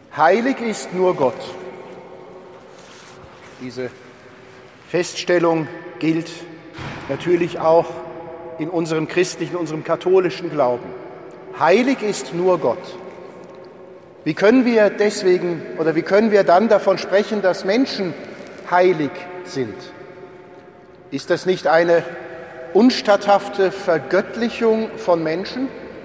Heilig ist nur Gott. Diese Feststellung gilt natürlich auch in unserem christlichen, unserem katholischen Glauben. Heilig ist nur Gott. Wie können wir deswegen oder wie können wir dann davon sprechen, dass Menschen heilig sind? Ist das nicht eine unstatthafte Vergöttlichung von Menschen?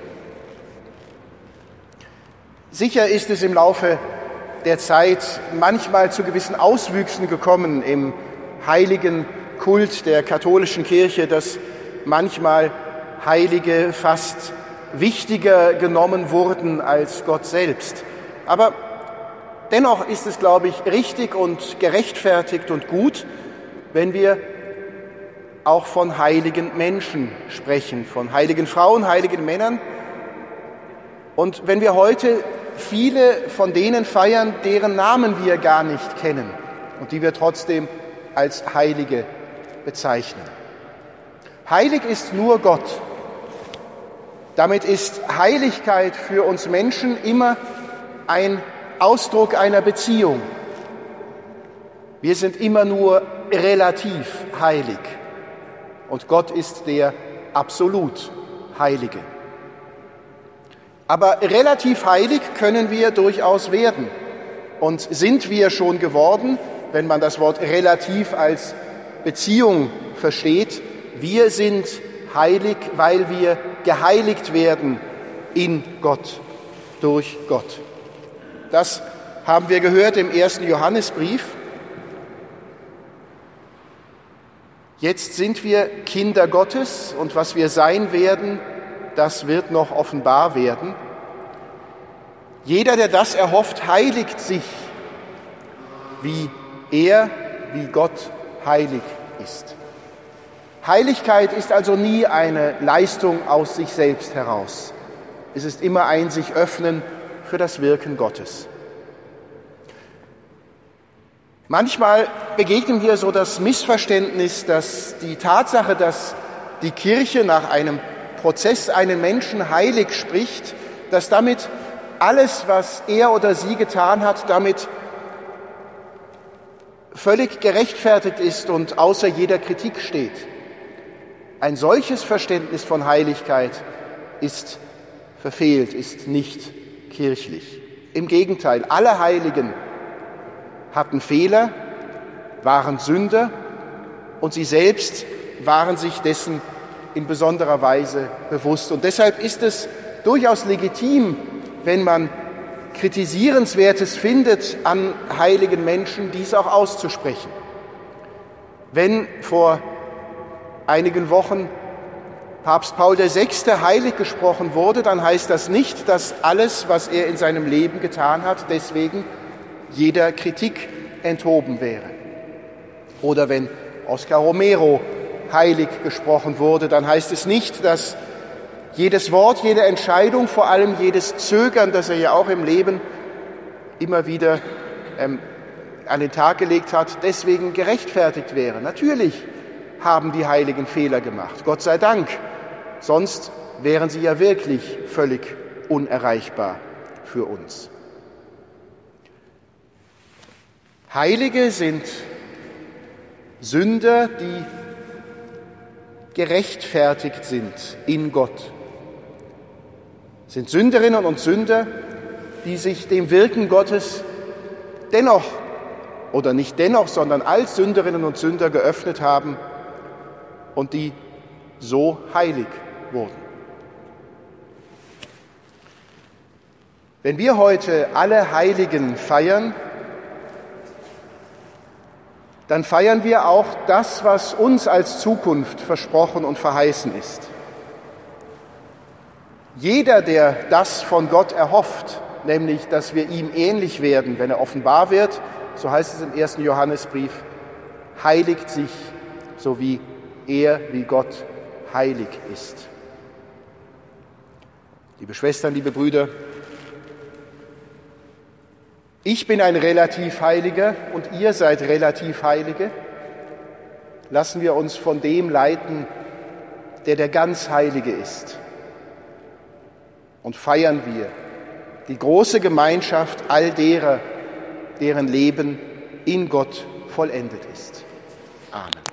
Sicher ist es im Laufe der Zeit manchmal zu gewissen Auswüchsen gekommen im heiligen Kult der katholischen Kirche, dass manchmal Heilige fast wichtiger genommen wurden als Gott selbst. Aber dennoch ist es, glaube ich, richtig und gerechtfertigt und gut, wenn wir auch von heiligen Menschen sprechen, von heiligen Frauen, heiligen Männern. Und wenn wir heute viele von denen feiern, deren Namen wir gar nicht kennen und die wir trotzdem als Heilige bezeichnen. Heilig ist nur Gott. Damit ist Heiligkeit für uns Menschen immer ein Ausdruck einer Beziehung. Wir sind immer nur relativ heilig und Gott ist der absolut Heilige. Aber relativ heilig können wir durchaus werden und sind wir schon geworden, wenn man das Wort relativ als Beziehung versteht. Wir sind heilig, weil wir geheiligt werden in Gott, durch Gott. Das haben wir gehört im 1. Johannesbrief. Jetzt sind wir Kinder Gottes und was wir sein werden, das wird noch offenbar werden. Jeder, der das erhofft, heiligt sich, wie Gott heilig ist. Heiligkeit ist also nie eine Leistung aus sich selbst heraus. Es ist immer ein sich öffnen für das Wirken Gottes. Manchmal begegnet mir so das Missverständnis, dass die Tatsache, dass die Kirche nach einem Prozess einen Menschen heilig spricht, dass damit alles, was er oder sie getan hat, damit völlig gerechtfertigt ist und außer jeder Kritik steht. Ein solches Verständnis von Heiligkeit ist verfehlt, ist nicht kirchlich. Im Gegenteil, alle Heiligen hatten Fehler, waren Sünder und sie selbst waren sich dessen in besonderer Weise bewusst. Und deshalb ist es durchaus legitim, wenn man Kritisierenswertes findet an heiligen Menschen, dies auch auszusprechen. Wenn vor einigen Wochen Papst Paul VI. Heilig gesprochen wurde, dann heißt das nicht, dass alles, was er in seinem Leben getan hat, deswegen jeder Kritik enthoben wäre. Oder wenn Oscar Romero heilig gesprochen wurde, dann heißt es nicht, dass jedes Wort, jede Entscheidung, vor allem jedes Zögern, das er ja auch im Leben immer wieder an den Tag gelegt hat, deswegen gerechtfertigt wäre. Natürlich haben die Heiligen Fehler gemacht, Gott sei Dank. Sonst wären sie ja wirklich völlig unerreichbar für uns. Heilige sind Sünder, die gerechtfertigt sind in Gott. Sind Sünderinnen und Sünder, die sich dem Wirken Gottes dennoch oder nicht dennoch, sondern als Sünderinnen und Sünder geöffnet haben und die so heilig wurden. Wenn wir heute alle Heiligen feiern, dann feiern wir auch das, was uns als Zukunft versprochen und verheißen ist. Jeder, der das von Gott erhofft, nämlich, dass wir ihm ähnlich werden, wenn er offenbar wird, so heißt es im 1. Johannesbrief, heiligt sich, so wie Gott heilig ist. Liebe Schwestern, liebe Brüder, ich bin ein relativ Heiliger und ihr seid relativ Heilige. Lassen wir uns von dem leiten, der ganz Heilige ist. Und feiern wir die große Gemeinschaft all derer, deren Leben in Gott vollendet ist. Amen.